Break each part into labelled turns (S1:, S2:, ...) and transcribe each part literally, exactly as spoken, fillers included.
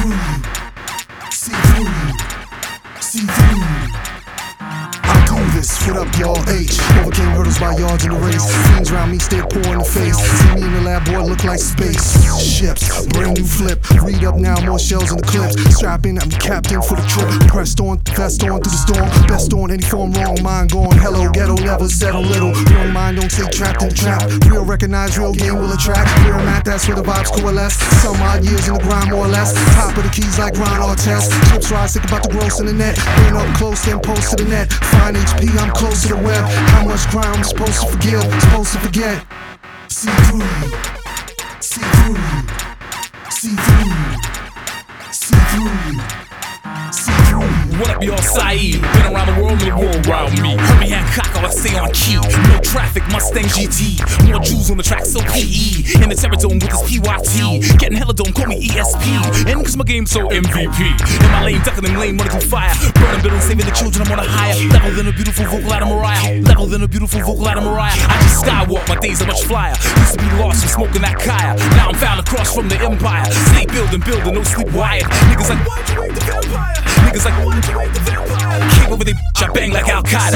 S1: through you, see through you, see through you. I do this, what up y'all, H. Overcame hurdles by yards in the race. Fiends around me stay poor in the face. See me in the lab, boy, look like space ships, brand new flip. Read up now, more shells in the clips. Strap in, I'm the captain for the trip. Pressed on, vest on through the storm. Best on, any form wrong, mind gone. Hello, ghetto, never settle little. Young mind don't stay trapped in the trap. Real recognize, real game will attract. Where I'm at, that's where the vibes coalesce. Some odd years in the grind, more or less. Top of the keys like Ron Artest. Chips rise, think about the gross in the net. Been up close, then post to the net. Fine H P, I'm close to the web. How much crime I'm supposed to forgive, supposed to forget. See through you, see through you, see through you, see through you, see through you.
S2: What up, y'all? Saeed. Been around the world, and the world around me. Herbie Hancock, I stay on key. No traffic, Mustang G T. More Jews on the track, so P E. In the terror zone with this P Y T. Getting hella dome, call me E S P. And cause my game's so M V P. In my lane, ducking them lane, running through fire. Burning buildings, saving the children, I'm on a higher level than a beautiful vocal out of Mariah. Level than a beautiful vocal out of Mariah. I just skywalk, my days are much flyer. Used to be lost from smoking that kaya. Now I'm found across from the empire. Stay building, building, no sleep wired. Niggas like, why'd you wake the vampire? Niggas like, why'd you wake the vampire? Came over they bitch, I bang like Al Qaeda.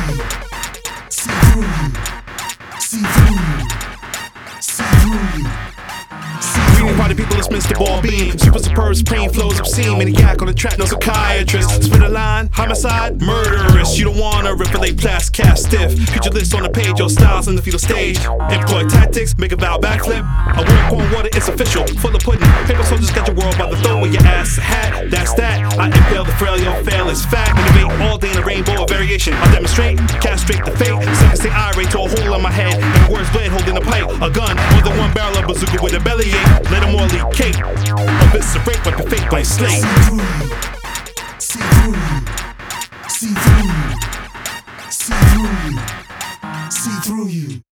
S1: See through you, see through you, see through you.
S3: Reading party people, it's Mister Ball Beam. Super superb, supreme flows obscene. Maniac on the track, no psychiatrist. Spit a line, homicide, murderous. You don't wanna rip a blast, cast stiff. Future list on the page, your styles on the fetal stage. Employ tactics, make a vow backflip. I work on water, it's official. Full of pudding. Paper soldiers got your world by the throat with your ass hat. That's that. I impale the frail, your fail is fact. Innovate all day in a rainbow of variation. I demonstrate, castrate the fate. Second stay irate to a hole in my head. And words blade holding a pipe, a gun, more than one barrel of bazooka with a bellyache. Let them all leak cake. Eviscerate like the fake blank slate.
S1: See through you, see through you, see through you, see through you.